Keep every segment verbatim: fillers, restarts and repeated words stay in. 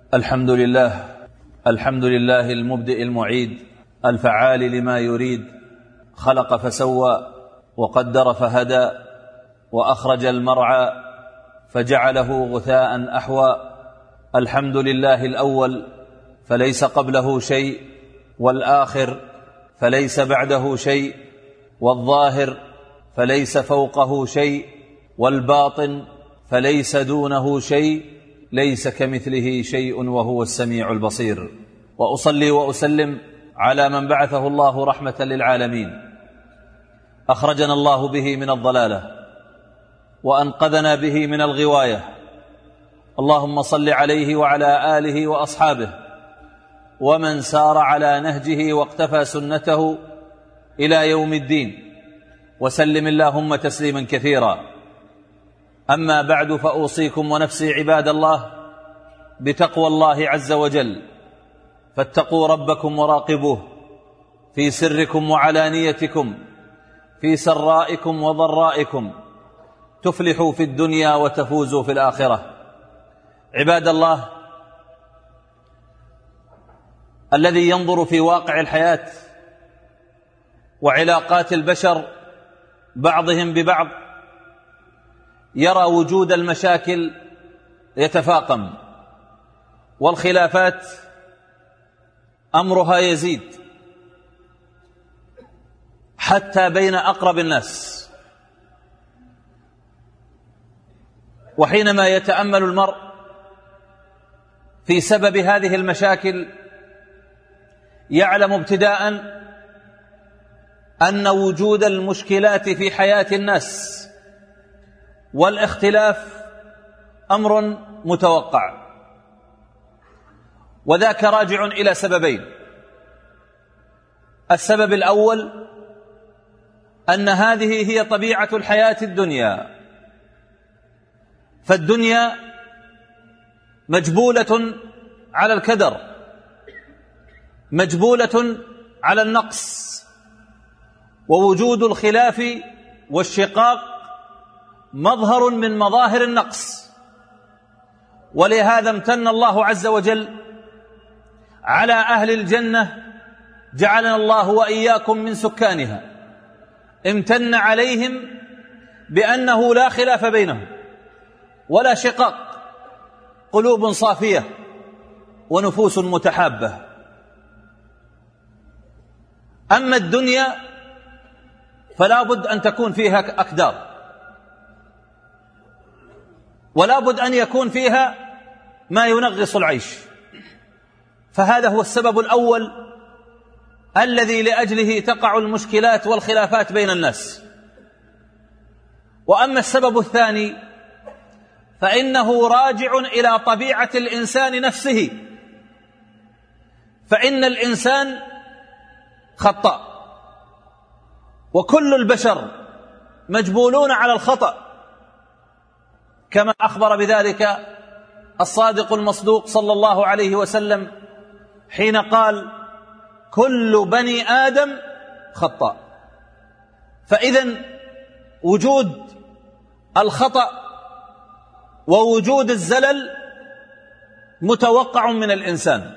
الحمد لله الحمد لله المبدئ المعيد الفعال لما يريد، خلق فسوى وقدر فهدى وأخرج المرعى فجعله غثاء أحوى. الحمد لله الأول فليس قبله شيء، والآخر فليس بعده شيء، والظاهر فليس فوقه شيء، والباطن فليس دونه شيء، ليس كمثله شيء وهو السميع البصير. وأصلي وأسلم على من بعثه الله رحمة للعالمين، أخرجنا الله به من الضلالة وأنقذنا به من الغواية. اللهم صل عليه وعلى آله وأصحابه ومن سار على نهجه واقتفى سنته إلى يوم الدين، وسلم اللهم تسليما كثيرا. أما بعد، فأوصيكم ونفسي عباد الله بتقوى الله عز وجل، فاتقوا ربكم وراقبوه في سركم وعلانيتكم، في سرائكم وضرائكم، تفلحوا في الدنيا وتفوزوا في الآخرة. عباد الله، الذي ينظر في واقع الحياة وعلاقات البشر بعضهم ببعض يرى وجود المشاكل يتفاقم، والخلافات أمرها يزيد حتى بين أقرب الناس. وحينما يتأمل المرء في سبب هذه المشاكل يعلم ابتداء أن وجود المشكلات في حياة الناس والاختلاف أمر متوقع، وذاك راجع إلى سببين. السبب الأول أن هذه هي طبيعة الحياة الدنيا، فالدنيا مجبولة على الكدر، مجبولة على النقص، ووجود الخلاف والشقاق مظهر من مظاهر النقص. ولهذا امتن الله عز وجل على أهل الجنة، جعلنا الله وإياكم من سكانها، امتن عليهم بأنه لا خلاف بينهم ولا شقاق، قلوب صافية ونفوس متحابة. أما الدنيا فلا بد أن تكون فيها أكدار، ولا بد أن يكون فيها ما ينغص العيش، فهذا هو السبب الأول الذي لأجله تقع المشكلات والخلافات بين الناس. وأما السبب الثاني فإنه راجع إلى طبيعة الإنسان نفسه، فإن الإنسان خطاء، وكل البشر مجبولون على الخطأ، كما أخبر بذلك الصادق المصدوق صلى الله عليه وسلم حين قال: كل بني آدم خطاء. فإذن وجود الخطأ ووجود الزلل متوقع من الإنسان.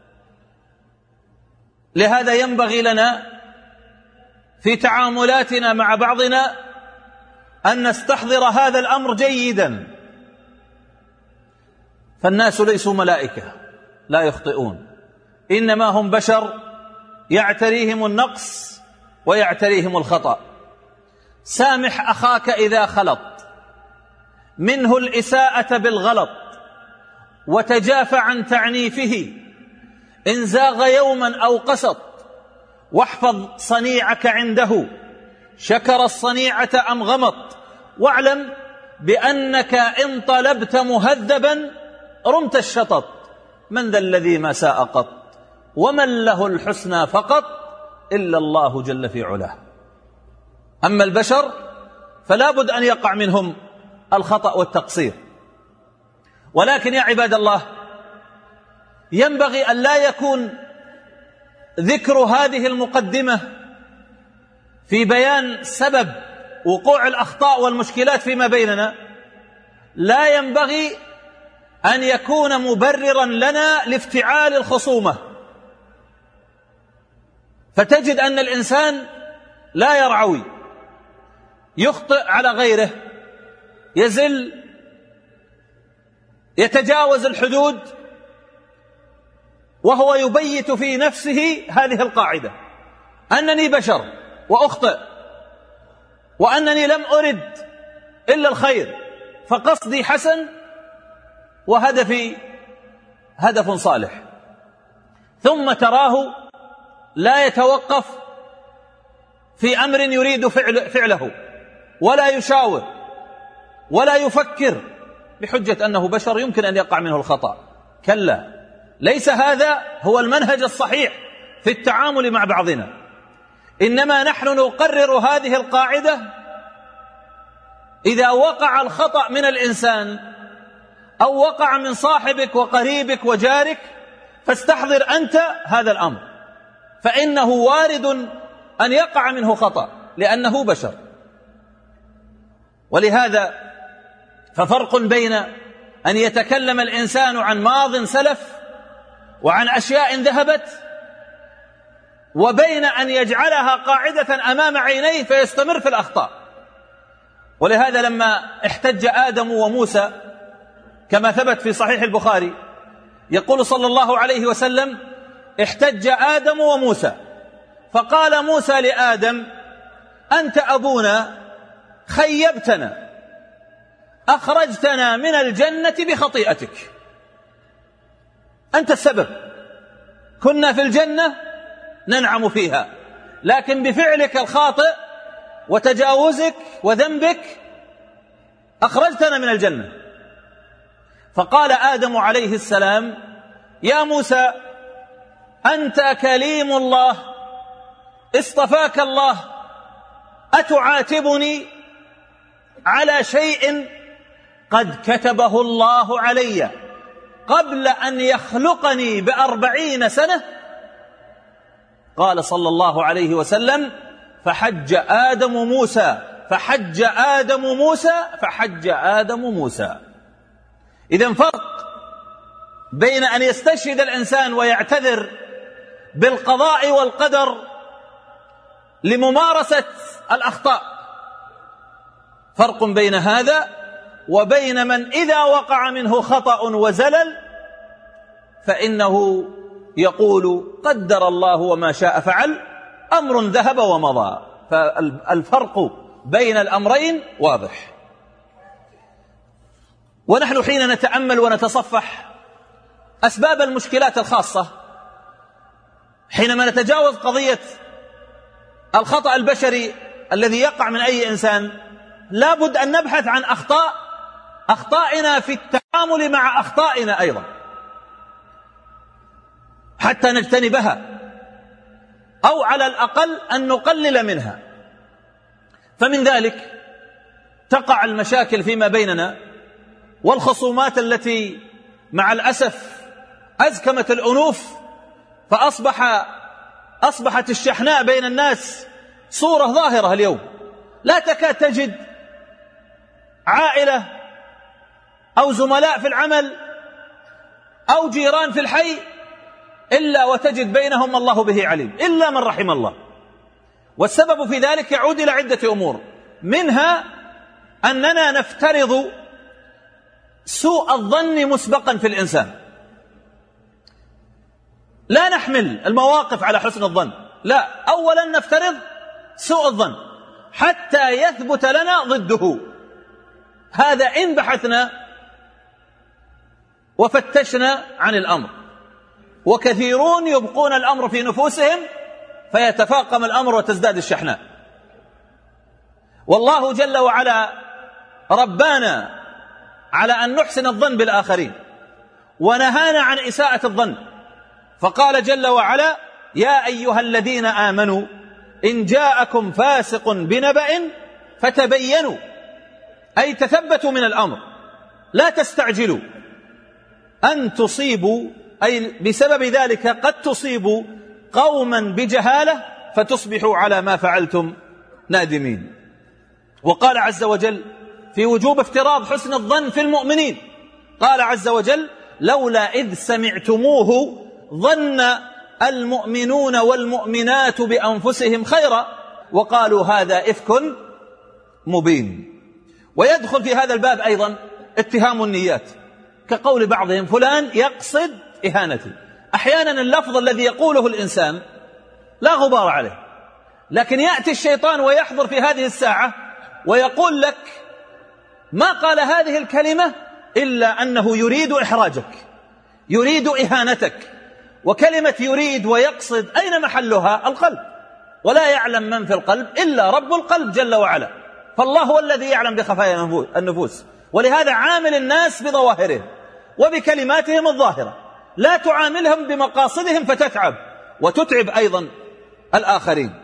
لهذا ينبغي لنا في تعاملاتنا مع بعضنا أن نستحضر هذا الأمر جيدا، فالناس ليسوا ملائكة لا يخطئون، إنما هم بشر يعتريهم النقص ويعتريهم الخطأ. سامح أخاك إذا خلط، منه الإساءة بالغلط، وتجافى عن تعنيفه إن زاغ يوما أو قسط، واحفظ صنيعك عنده، شكر الصنيعة أم غمط، واعلم بأنك إن طلبت مهذبا رمت الشطط، من ذا الذي ما ساء قط، ومن له الحسنى فقط إلا الله جل في علاه. أما البشر فلا بد أن يقع منهم الخطأ والتقصير، ولكن يا عباد الله ينبغي أن لا يكون ذكر هذه المقدمة في بيان سبب وقوع الأخطاء والمشكلات فيما بيننا، لا ينبغي أن يكون مبررا لنا لافتعال الخصومة، فتجد أن الإنسان لا يرعوي، يخطئ على غيره، يزل، يتجاوز الحدود، وهو يبيت في نفسه هذه القاعدة: أنني بشر وأخطئ، وأنني لم أرد إلا الخير، فقصدي حسن وهدفي هدف صالح. ثم تراه لا يتوقف في أمر يريد فعل فعله، ولا يشاور ولا يفكر بحجة أنه بشر يمكن أن يقع منه الخطأ. كلا، ليس هذا هو المنهج الصحيح في التعامل مع بعضنا. إنما نحن نقرر هذه القاعدة: إذا وقع الخطأ من الإنسان أو وقع من صاحبك وقريبك وجارك، فاستحضر أنت هذا الأمر، فإنه وارد أن يقع منه خطأ لأنه بشر. ولهذا ففرق بين أن يتكلم الإنسان عن ماض سلف وعن أشياء ذهبت، وبين أن يجعلها قاعدة أمام عينيه فيستمر في الأخطاء. ولهذا لما احتج آدم وموسى كما ثبت في صحيح البخاري، يقول صلى الله عليه وسلم: احتج آدم وموسى، فقال موسى لآدم: أنت أبونا، خيبتنا، أخرجتنا من الجنة بخطيئتك، أنت السبب، كنا في الجنة ننعم فيها، لكن بفعلك الخاطئ وتجاوزك وذنبك أخرجتنا من الجنة. فقال آدم عليه السلام: يا موسى، أنت كليم الله، اصطفاك الله، أتعاتبني على شيء قد كتبه الله علي قبل أن يخلقني بأربعين سنة؟ قال صلى الله عليه وسلم: فحج آدم موسى فحج آدم موسى فحج آدم موسى. إذن فرق بين أن يستشهد الإنسان ويعتذر بالقضاء والقدر لممارسة الأخطاء، فرق بين هذا وبين من إذا وقع منه خطأ وزلل فإنه يقول: قدر الله وما شاء فعل، أمر ذهب ومضى. فالفرق بين الأمرين واضح. ونحن حين نتأمل ونتصفح أسباب المشكلات الخاصة، حينما نتجاوز قضية الخطأ البشري الذي يقع من أي إنسان، لا بد أن نبحث عن أخطاء أخطائنا في التعامل مع أخطائنا أيضا حتى نجتنبها، أو على الأقل أن نقلل منها. فمن ذلك تقع المشاكل فيما بيننا والخصومات التي مع الأسف أزكمت الأنوف، فأصبح أصبحت الشحناء بين الناس صورة ظاهرة اليوم. لا تكاد تجد عائلة أو زملاء في العمل أو جيران في الحي إلا وتجد بينهم الله به عليم، إلا من رحم الله. والسبب في ذلك يعود إلى عدة أمور، منها أننا نفترض سوء الظن مسبقا في الإنسان، لا نحمل المواقف على حسن الظن، لا، أولا نفترض سوء الظن حتى يثبت لنا ضده. هذا إن بحثنا وفتشنا عن الأمر. وكثيرون يبقون الأمر في نفوسهم فيتفاقم الأمر وتزداد الشحناء. والله جل وعلا ربانا على أن نحسن الظن بالآخرين، ونهانا عن إساءة الظن، فقال جل وعلا: يا أيها الذين آمنوا إن جاءكم فاسق بنبأ فتبينوا، أي تثبتوا من الأمر، لا تستعجلوا أن تصيبوا، أي بسبب ذلك قد تصيبوا قوما بجهالة فتصبحوا على ما فعلتم نادمين. وقال عز وجل في وجوب افتراض حسن الظن في المؤمنين: قال عز وجل: لولا إذ سمعتموه ظن المؤمنون والمؤمنات بأنفسهم خيرا وقالوا هذا إفك مبين. ويدخل في هذا الباب أيضا اتهام النيات، كقول بعضهم: فلان يقصد إهانتي. أحيانا اللفظ الذي يقوله الإنسان لا غبار عليه، لكن يأتي الشيطان ويحضر في هذه الساعة ويقول لك: ما قال هذه الكلمة إلا أنه يريد إحراجك، يريد إهانتك. وكلمة يريد ويقصد أين محلها؟ القلب، ولا يعلم من في القلب إلا رب القلب جل وعلا، فالله هو الذي يعلم بخفايا النفوس. ولهذا عامل الناس بظواهرهم وبكلماتهم الظاهرة، لا تعاملهم بمقاصدهم فتتعب وتتعب أيضا الآخرين.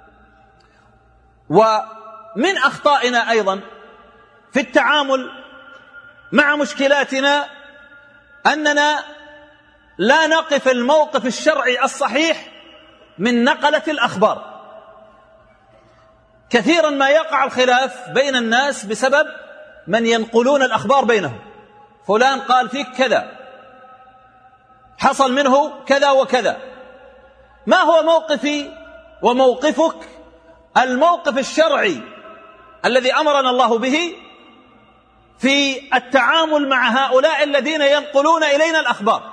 ومن أخطائنا أيضا في التعامل مع مشكلاتنا أننا لا نقف الموقف الشرعي الصحيح من نقلة الأخبار. كثيرا ما يقع الخلاف بين الناس بسبب من ينقلون الأخبار بينهم. فلان قال فيك كذا، حصل منه كذا وكذا. ما هو موقفي وموقفك الموقف الشرعي الذي أمرنا الله به في التعامل مع هؤلاء الذين ينقلون إلينا الأخبار؟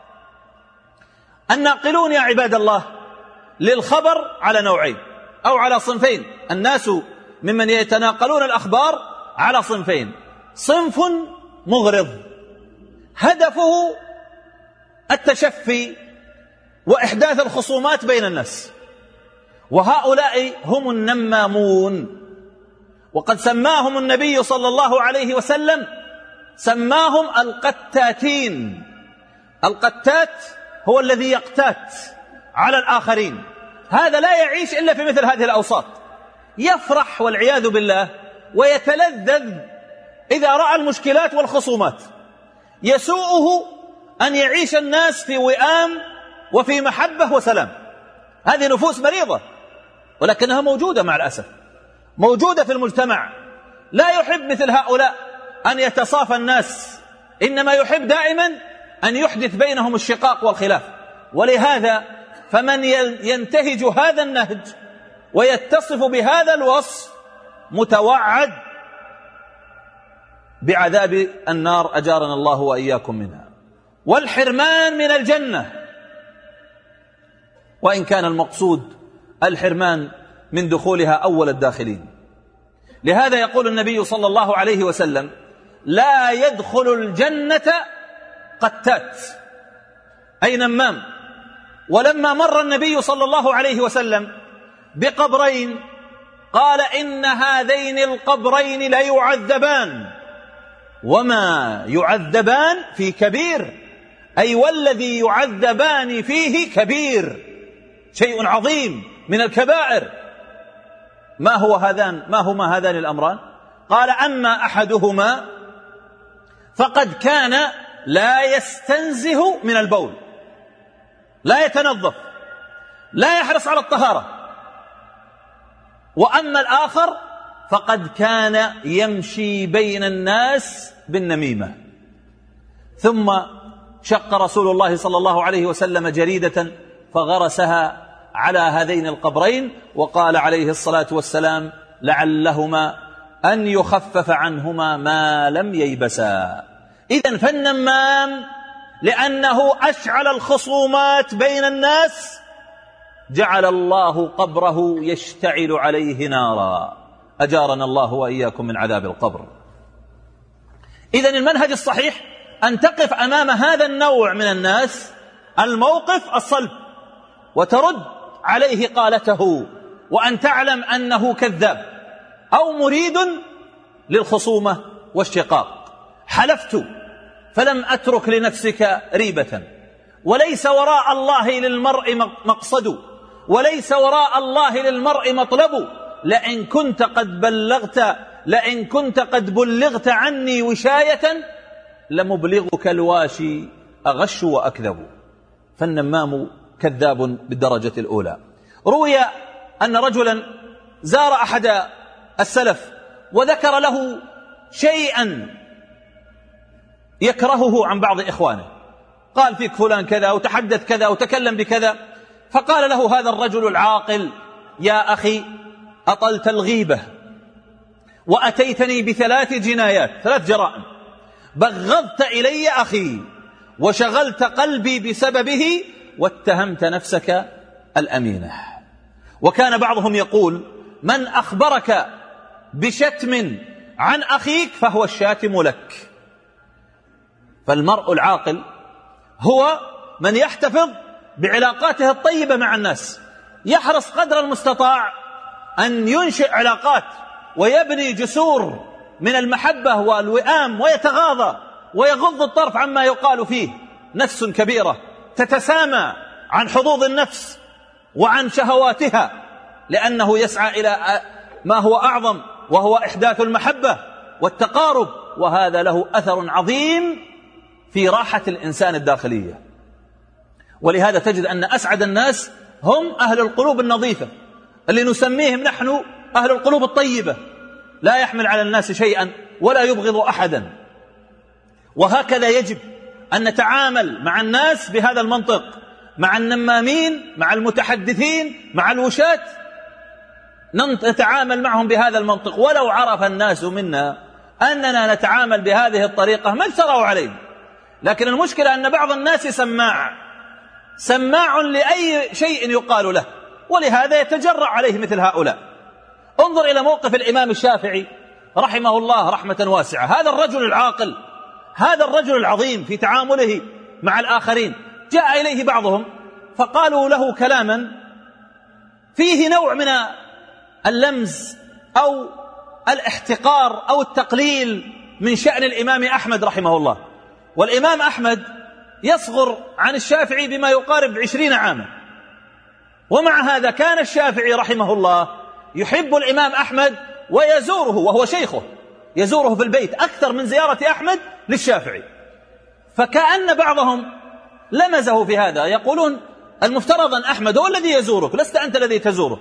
الناقلون يا عباد الله للخبر على نوعين أو على صنفين. الناس ممن يتناقلون الأخبار على صنفين: صنف مغرض هدفه التشفي وإحداث الخصومات بين الناس، وهؤلاء هم النمامون. وقد سماهم النبي صلى الله عليه وسلم، سماهم القتاتين. القتات هو الذي يقتات على الآخرين، هذا لا يعيش إلا في مثل هذه الأوساط، يفرح والعياذ بالله ويتلذذ إذا رأى المشكلات والخصومات. يسوءه أن يعيش الناس في وئام وفي محبة وسلام. هذه نفوس مريضة ولكنها موجودة مع الأسف، موجودة في المجتمع. لا يحب مثل هؤلاء أن يتصافى الناس، إنما يحب دائما أن يحدث بينهم الشقاق والخلاف. ولهذا فمن ينتهج هذا النهج ويتصف بهذا الوصف متوعد بعذاب النار، أجارنا الله وإياكم منها، والحرمان من الجنة، وإن كان المقصود الحرمان من دخولها أول الداخلين. لهذا يقول النبي صلى الله عليه وسلم: لا يدخل الجنة قتات، أي نمام. ولما مر النبي صلى الله عليه وسلم بقبرين قال: إن هذين القبرين ليعذبان وما يعذبان في كبير، أي والذي يعذبان فيه كبير، شيء عظيم من الكبائر. ما هو هذان ما هما هذان الأمران؟ قال: أما أحدهما فقد كان لا يستنزه من البول، لا يتنظف، لا يحرص على الطهارة. وأما الآخر فقد كان يمشي بين الناس بالنميمة. ثم شق رسول الله صلى الله عليه وسلم جريدة فغرسها على هذين القبرين، وقال عليه الصلاة والسلام: لعلهما أن يخفف عنهما ما لم ييبسا. إذن فالنمام لأنه أشعل الخصومات بين الناس جعل الله قبره يشتعل عليه نارا، أجارنا الله وإياكم من عذاب القبر. إذن المنهج الصحيح أن تقف أمام هذا النوع من الناس الموقف الصلب وترد عليه قالته، وأن تعلم أنه كذاب أو مريد للخصومة والشقاق. حلفت فلم أترك لنفسك ريبة، وليس وراء الله للمرء مقصد، وليس وراء الله للمرء مطلب. لئن كنت قد بلغت لئن كنت قد بلغت عني وشاية لمبلغك الواشي أغش وأكذب. فالنمام كذاب بالدرجة الأولى. روي أن رجلا زار أحد السلف وذكر له شيئا يكرهه عن بعض إخوانه، قال فيك فلان كذا وتحدث كذا وتكلم بكذا. فقال له هذا الرجل العاقل: يا أخي، أطلت الغيبة وأتيتني بثلاث جنايات، ثلاث جرائم، بغضت إلي أخي وشغلت قلبي بسببه واتهمت نفسك الأمينة. وكان بعضهم يقول: من أخبرك بشتم عن أخيك فهو الشاتم لك. فالمرء العاقل هو من يحتفظ بعلاقاته الطيبة مع الناس، يحرص قدر المستطاع أن ينشئ علاقات ويبني جسور من المحبة والوئام، ويتغاضى ويغض الطرف عما يقال فيه. نفس كبيرة تتسامى عن حظوظ النفس وعن شهواتها، لأنه يسعى إلى ما هو أعظم، وهو إحداث المحبة والتقارب، وهذا له أثر عظيم في راحة الإنسان الداخلية. ولهذا تجد أن أسعد الناس هم أهل القلوب النظيفة، اللي نسميهم نحن أهل القلوب الطيبة، لا يحمل على الناس شيئا ولا يبغض أحدا. وهكذا يجب أن نتعامل مع الناس بهذا المنطق، مع النمامين، مع المتحدثين، مع الوشاة، نتعامل معهم بهذا المنطق. ولو عرف الناس منا أننا نتعامل بهذه الطريقة ما اجتروا عليه. لكن المشكلة أن بعض الناس سماع سماع لأي شيء يقال له، ولهذا يتجرأ عليه مثل هؤلاء. انظر إلى موقف الإمام الشافعي رحمه الله رحمة واسعة، هذا الرجل العاقل، هذا الرجل العظيم في تعامله مع الآخرين. جاء إليه بعضهم فقالوا له كلاما فيه نوع من اللمز أو الاحتقار أو التقليل من شأن الإمام أحمد رحمه الله. والإمام أحمد يصغر عن الشافعي بما يقارب عشرين عاما، ومع هذا كان الشافعي رحمه الله يحب الإمام أحمد ويزوره وهو شيخه، يزوره في البيت أكثر من زيارة أحمد للشافعي. فكأن بعضهم لمزه في هذا، يقولون المفترض أن أحمد هو الذي يزورك، لست أنت الذي تزوره،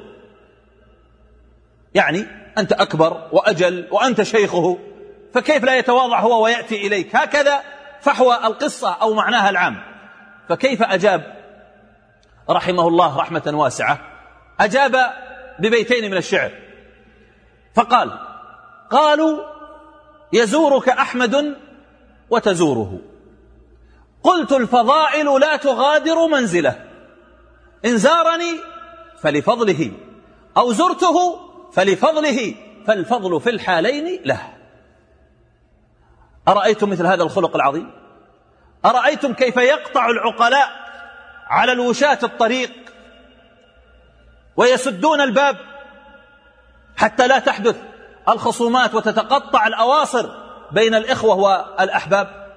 يعني أنت أكبر وأجل وأنت شيخه، فكيف لا يتواضع هو ويأتي إليك؟ هكذا فحوى القصة أو معناها العام. فكيف أجاب رحمه الله رحمة واسعة؟ أجاب ببيتين من الشعر فقال: قالوا يزورك أحمد وتزوره، قلت الفضائل لا تغادر منزله، إن زارني فلفضله أو زرته فلفضله، فالفضل في الحالين له. أرأيتم مثل هذا الخلق العظيم؟ أرأيتم كيف يقطع العقلاء على الوشاة الطريق ويسدون الباب حتى لا تحدث الخصومات وتتقطع الأواصر بين الإخوة والأحباب؟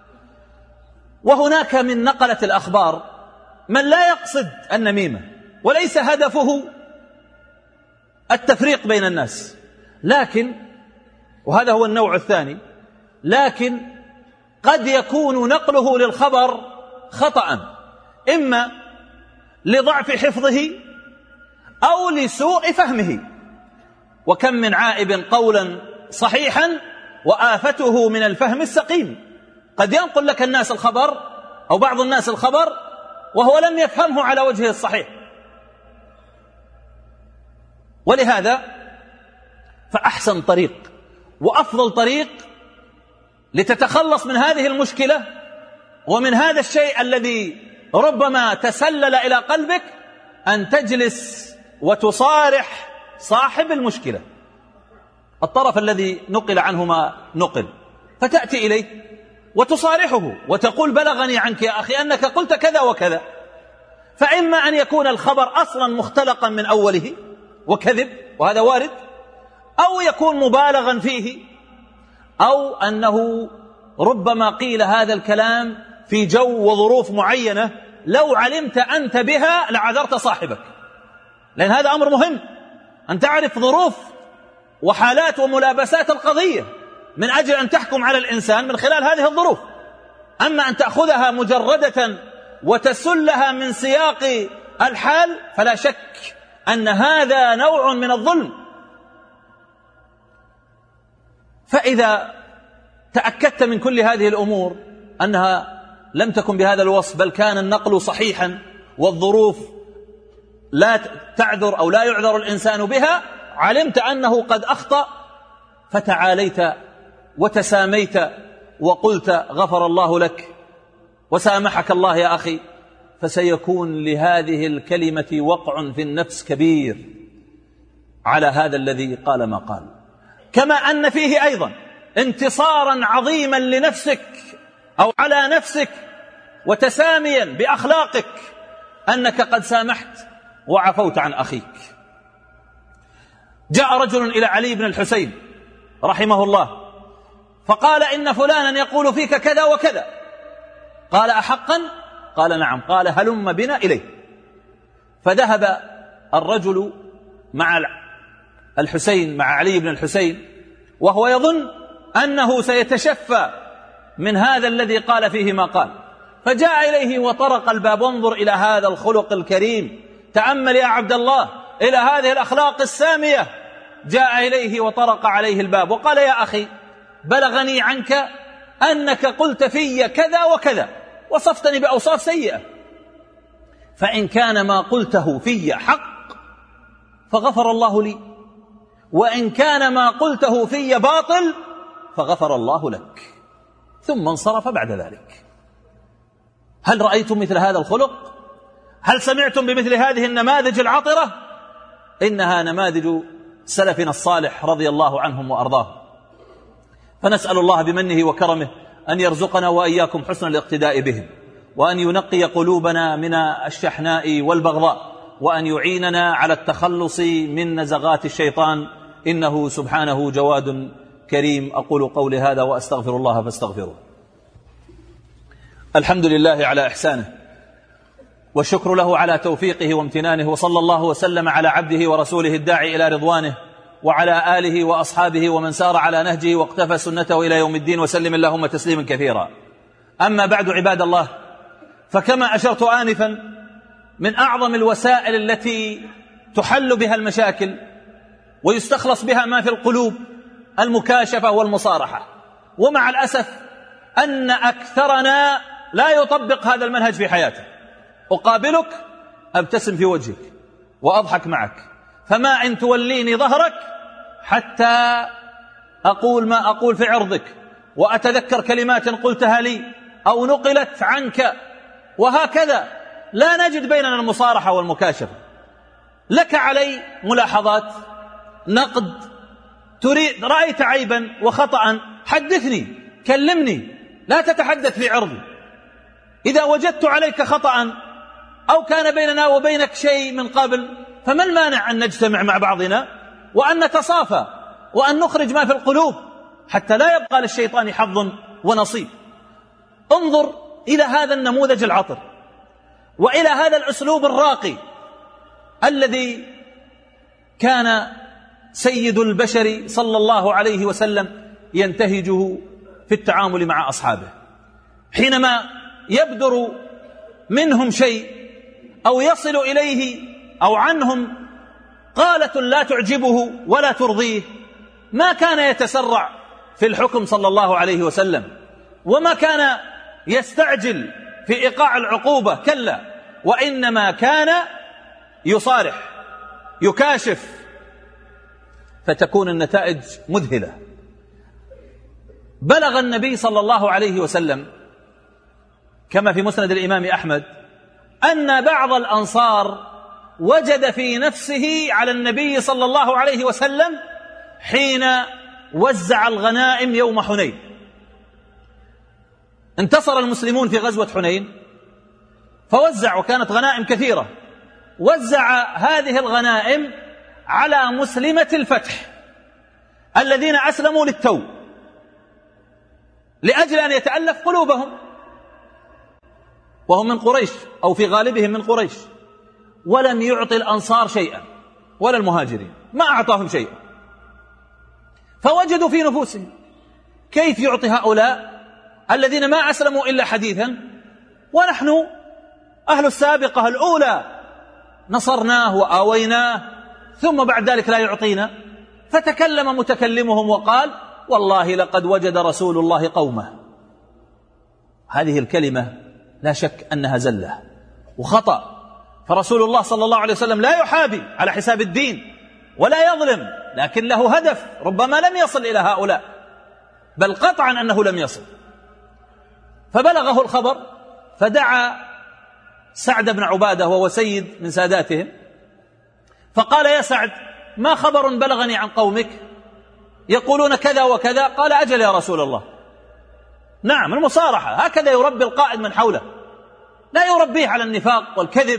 وهناك من نقلة الأخبار من لا يقصد النميمة وليس هدفه التفريق بين الناس، لكن وهذا هو النوع الثاني، لكن قد يكون نقله للخبر خطأ، إما لضعف حفظه أو لسوء فهمه. وكم من عائب قولا صحيحا وآفته من الفهم السقيم. قد ينقل لك الناس الخبر أو بعض الناس الخبر وهو لم يفهمه على وجهه الصحيح. ولهذا فأحسن طريق وأفضل طريق لتتخلص من هذه المشكلة ومن هذا الشيء الذي ربما تسلل إلى قلبك أن تجلس وتصارح صاحب المشكلة، الطرف الذي نقل عنه ما نقل، فتأتي إليه وتصارحه وتقول: بلغني عنك يا أخي أنك قلت كذا وكذا. فإما أن يكون الخبر أصلا مختلقا من أوله وكذب، وهذا وارد، أو يكون مبالغا فيه، أو أنه ربما قيل هذا الكلام في جو وظروف معينة لو علمت أنت بها لعذرت صاحبك، لأن هذا أمر مهم أن تعرف ظروف وحالات وملابسات القضية من أجل أن تحكم على الإنسان من خلال هذه الظروف. أما أن تأخذها مجردة وتسلها من سياق الحال فلا شك أن هذا نوع من الظلم. فإذا تأكدت من كل هذه الأمور أنها لم تكن بهذا الوصف، بل كان النقل صحيحا والظروف لا تعذر أو لا يعذر الإنسان بها، علمت أنه قد أخطأ، فتعاليت وتساميت وقلت غفر الله لك وسامحك الله يا أخي، فسيكون لهذه الكلمة وقع في النفس كبير على هذا الذي قال ما قال. كما أن فيه أيضا انتصارا عظيما لنفسك أو على نفسك وتساميا بأخلاقك أنك قد سامحت وعفوت عن أخيك. جاء رجل إلى علي بن الحسين رحمه الله فقال إن فلانا يقول فيك كذا وكذا. قال أحقا؟ قال نعم. قال هلم بنا إليه. فذهب الرجل مع الحسين مع علي بن الحسين وهو يظن أنه سيتشفى من هذا الذي قال فيه ما قال، فجاء إليه وطرق الباب. وانظر إلى هذا الخلق الكريم، تأمل يا عبد الله إلى هذه الأخلاق السامية. جاء إليه وطرق عليه الباب وقال يا أخي بلغني عنك أنك قلت في كذا وكذا، وصفتني بأوصاف سيئة، فإن كان ما قلته في حق فغفر الله لي، وإن كان ما قلته في باطل فغفر الله لك. ثم انصرف بعد ذلك. هل رأيتم مثل هذا الخلق؟ هل سمعتم بمثل هذه النماذج العطرة؟ إنها نماذج سلفنا الصالح رضي الله عنهم وأرضاهم. فنسأل الله بمنه وكرمه أن يرزقنا وإياكم حسن الاقتداء بهم، وأن ينقي قلوبنا من الشحناء والبغضاء، وأن يعيننا على التخلص من نزغات الشيطان، إنه سبحانه جواد كريم. أقول قولي هذا وأستغفر الله فاستغفروه. الحمد لله على إحسانه، والشكر له على توفيقه وامتنانه، وصلى الله وسلم على عبده ورسوله الداعي إلى رضوانه وعلى آله وأصحابه ومن سار على نهجه واقتفى سنته إلى يوم الدين، وسلم اللهم تسليما كثيرا. أما بعد عباد الله، فكما أشرت آنفا من أعظم الوسائل التي تحل بها المشاكل ويستخلص بها ما في القلوب المكاشفة والمصارحة. ومع الأسف أن أكثرنا لا يطبق هذا المنهج في حياته. أقابلك أبتسم في وجهك وأضحك معك، فما إن توليني ظهرك حتى أقول ما أقول في عرضك، وأتذكر كلمات قلتها لي أو نقلت عنك، وهكذا لا نجد بيننا المصارحة والمكاشفة. لك علي ملاحظات، نقد، تريد رأيت عيبا وخطأ حدثني، كلمني، لا تتحدث في عرضي. إذا وجدت عليك خطأ أو كان بيننا وبينك شيء من قبل، فما المانع أن نجتمع مع بعضنا وأن نتصافى وأن نخرج ما في القلوب حتى لا يبقى للشيطان حظ ونصيب. انظر إلى هذا النموذج العطر وإلى هذا الأسلوب الراقي الذي كان سيد البشر صلى الله عليه وسلم ينتهجه في التعامل مع أصحابه. حينما يبدر منهم شيء أو يصل إليه أو عنهم قالة لا تعجبه ولا ترضيه، ما كان يتسرع في الحكم صلى الله عليه وسلم، وما كان يستعجل في إيقاع العقوبة، كلا، وإنما كان يصارح يكاشف، فتكون النتائج مذهلة. بلغ النبي صلى الله عليه وسلم كما في مسند الإمام أحمد أن بعض الأنصار وجد في نفسه على النبي صلى الله عليه وسلم حين وزع الغنائم يوم حنين. انتصر المسلمون في غزوة حنين فوزع، وكانت غنائم كثيرة، وزع هذه الغنائم على مسلمة الفتح الذين أسلموا للتو لأجل أن يتألف قلوبهم، وهم من قريش أو في غالبهم من قريش، ولم يعطي الأنصار شيئا ولا المهاجرين، ما أعطاهم شيئا. فوجدوا في نفوسهم كيف يعطي هؤلاء الذين ما أسلموا إلا حديثا، ونحن أهل السابقة الأولى نصرناه وآويناه، ثم بعد ذلك لا يعطينا. فتكلم متكلمهم وقال والله لقد وجد رسول الله قومه. هذه الكلمة لا شك أنها زلة وخطأ، فرسول الله صلى الله عليه وسلم لا يحابي على حساب الدين ولا يظلم، لكن له هدف ربما لم يصل إلى هؤلاء، بل قطعا أنه لم يصل. فبلغه الخبر فدعا سعد بن عبادة وهو سيد من ساداتهم، فقال: يا سعد، ما خبر بلغني عن قومك يقولون كذا وكذا؟ قال: أجل يا رسول الله. نعم، المصارحة، هكذا يربي القائد من حوله، لا يربيه على النفاق والكذب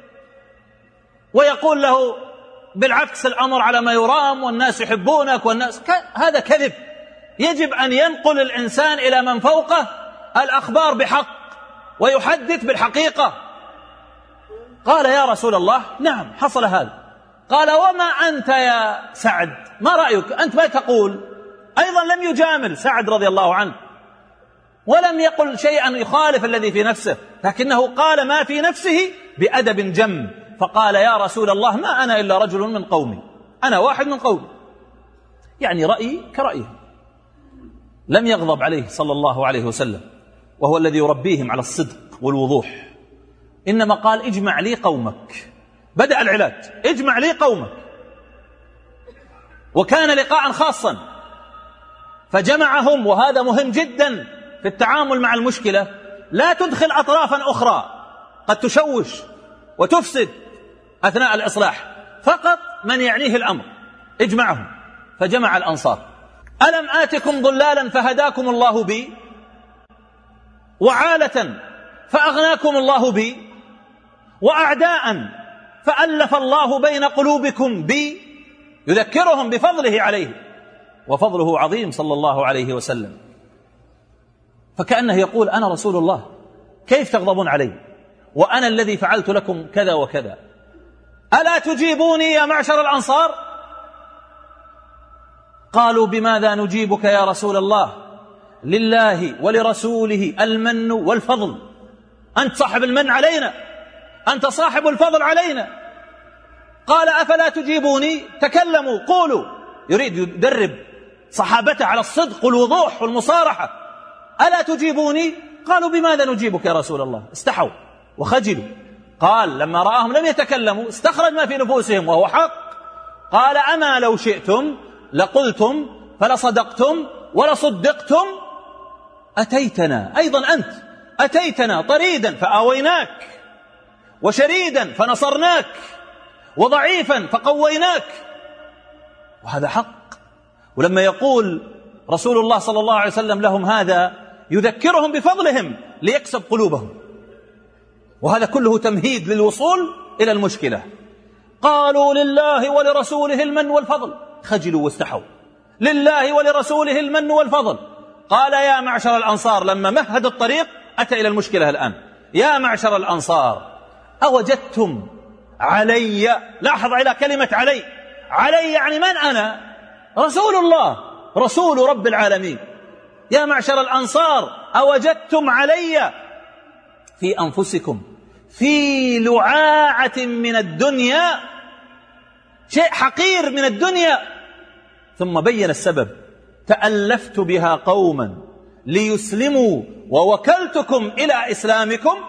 ويقول له بالعكس الأمر على ما يرام والناس يحبونك والناس ك... هذا كذب. يجب أن ينقل الإنسان إلى من فوقه الأخبار بحق ويحدث بالحقيقة. قال: يا رسول الله، نعم حصل هذا. قال: وما أنت يا سعد؟ ما رأيك أنت؟ ما تقول؟ أيضا لم يجامل سعد رضي الله عنه ولم يقل شيئا يخالف الذي في نفسه، لكنه قال ما في نفسه بأدب جم. فقال: يا رسول الله، ما أنا إلا رجل من قومي، أنا واحد من قومي، يعني رأيي كرأيه. لم يغضب عليه صلى الله عليه وسلم، وهو الذي يربيهم على الصدق والوضوح، إنما قال: اجمع لي قومك. بدأ العلاج، اجمع لي قومك. وكان لقاء خاصا فجمعهم، وهذا مهم جدا في التعامل مع المشكلة، لا تدخل أطرافا أخرى قد تشوش وتفسد أثناء الإصلاح، فقط من يعنيه الأمر اجمعهم. فجمع الأنصار: ألم آتكم ضلالا فهداكم الله بي، وعالة فأغناكم الله بي، وأعداء فألف الله بين قلوبكم بي. يذكرهم بفضله عليه، وفضله عظيم صلى الله عليه وسلم. فكأنه يقول: أنا رسول الله، كيف تغضبون علي وأنا الذي فعلت لكم كذا وكذا؟ ألا تجيبوني يا معشر الأنصار؟ قالوا: بماذا نجيبك يا رسول الله؟ لله ولرسوله المن والفضل، أنت صاحب المن علينا، أنت صاحب الفضل علينا. قال: أفلا تجيبوني؟ تكلموا، قولوا. يريد يدرب صحابته على الصدق والوضوح والمصارحة. ألا تجيبوني؟ قالوا: بماذا نجيبك يا رسول الله؟ استحوا وخجلوا. قال لما رآهم لم يتكلموا استخرج ما في نفوسهم وهو حق، قال: أما لو شئتم لقلتم فلصدقتم ولصدقتم. أتيتنا أيضا أنت، أتيتنا طريدا فآويناك، وشريدا فنصرناك، وضعيفا فقويناك. وهذا حق. ولما يقول رسول الله صلى الله عليه وسلم لهم هذا يذكرهم بفضلهم ليكسب قلوبهم، وهذا كله تمهيد للوصول إلى المشكلة. قالوا: لله ولرسوله المن والفضل. خجلوا واستحوا. لله ولرسوله المن والفضل. قال: يا معشر الأنصار، لما مهد الطريق أتى إلى المشكلة الآن: يا معشر الأنصار، أوجدتم علي، لاحظ إلى كلمة علي، علي يعني من أنا؟ رسول الله، رسول رب العالمين. يا معشر الأنصار، أوجدتم علي في أنفسكم في لعاعة من الدنيا، شيء حقير من الدنيا. ثم بين السبب: تألفت بها قوما ليسلموا ووكلتكم إلى إسلامكم.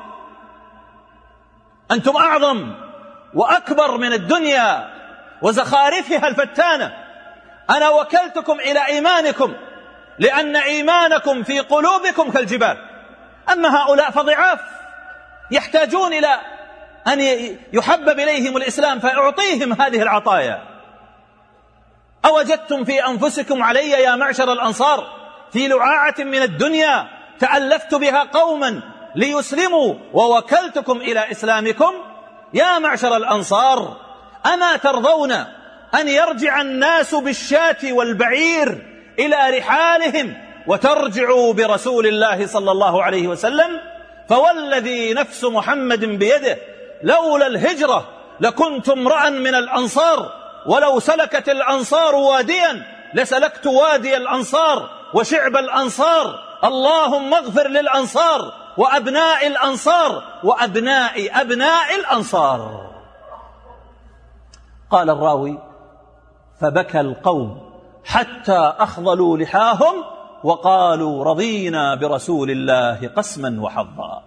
أنتم أعظم وأكبر من الدنيا وزخارفها الفتانة، أنا وكلتكم إلى إيمانكم لأن إيمانكم في قلوبكم كالجبال. أما هؤلاء فضعاف، يحتاجون إلى أن يحبب إليهم الإسلام فيعطيهم هذه العطايا. أوجدتم في أنفسكم علي يا معشر الأنصار في لعاعة من الدنيا تألفت بها قوما ليسلموا ووكلتكم إلى إسلامكم. يا معشر الأنصار، أما ترضون أن يرجع الناس بالشاة والبعير إلى رحالهم وترجعوا برسول الله صلى الله عليه وسلم؟ فوالذي نفس محمد بيده لولا الهجرة لكنت امرأ من الأنصار، ولو سلكت الأنصار واديا لسلكت وادي الأنصار وشعب الأنصار. اللهم اغفر للأنصار وأبناء الأنصار وأبناء أبناء الأنصار. قال الراوي: فبكى القوم حتى أخضلوا لحاهم وقالوا رضينا برسول الله قسما وحظا.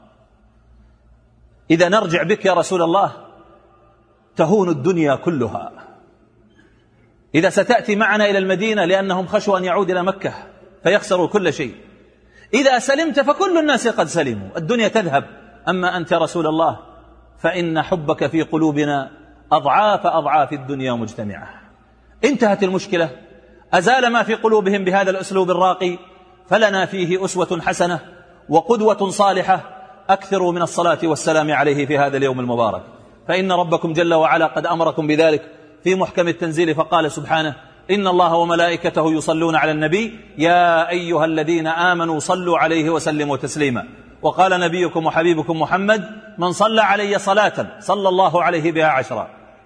إذا نرجع بك يا رسول الله تهون الدنيا كلها. إذا ستأتي معنا إلى المدينة لأنهم خشوا أن يعود إلى مكة فيخسروا كل شيء. إذا سلمت فكل الناس قد سلموا، الدنيا تذهب. أما أنت يا رسول الله فإن حبك في قلوبنا أضعاف أضعاف الدنيا مجتمعة. انتهت المشكلة، أزال ما في قلوبهم بهذا الأسلوب الراقي، فلنا فيه أسوة حسنة وقدوة صالحة. أكثروا من الصلاة والسلام عليه في هذا اليوم المبارك، فإن ربكم جل وعلا قد أمركم بذلك في محكم التنزيل، فقال سبحانه: إن الله وملائكته يصلون على النبي يا أيها الذين آمنوا صلوا عليه وسلموا تسليما. وقال نبيكم وحبيبكم محمد: من صلى علي صلاة صلى الله عليه بها عشرا.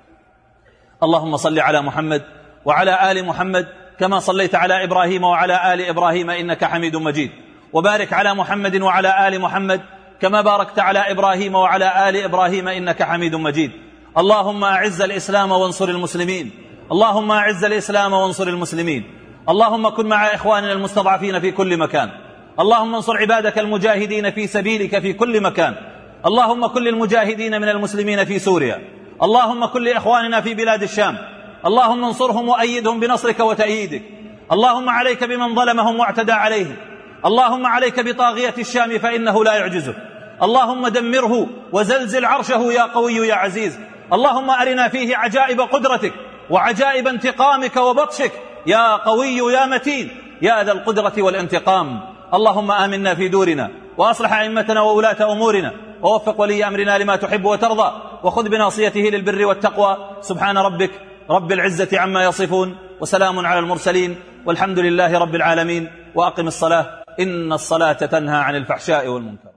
اللهم صل على محمد وعلى آل محمد كما صليت على إبراهيم وعلى آل إبراهيم إنك حميد مجيد، وبارك على محمد وعلى آل محمد كما باركت على إبراهيم وعلى آل إبراهيم إنك حميد مجيد. اللهم أعز الإسلام وانصر المسلمين، اللهم أعز الإسلام وانصر المسلمين. اللهم كن مع إخواننا المستضعفين في كل مكان. اللهم انصر عبادك المجاهدين في سبيلك في كل مكان. اللهم كن للمجاهدين من المسلمين في سوريا. اللهم كن لإخواننا في بلاد الشام. اللهم انصرهم وأيدهم بنصرك وتأييدك. اللهم عليك بمن ظلمهم واعتدى عليهم. اللهم عليك بطاغية الشام فإنه لا يعجزك. اللهم دمره وزلزل عرشه يا قوي يا عزيز. اللهم أرنا فيه عجائب قدرتك وعجائب انتقامك وبطشك يا قوي يا متين يا ذا القدرة والانتقام. اللهم آمنا في دورنا وأصلح أئمتنا وولاة أمورنا ووفق ولي أمرنا لما تحب وترضى وخذ بناصيته للبر والتقوى. سبحان ربك رب العزة عما يصفون وسلام على المرسلين والحمد لله رب العالمين. وأقم الصلاة إن الصلاة تنهى عن الفحشاء والمنكر.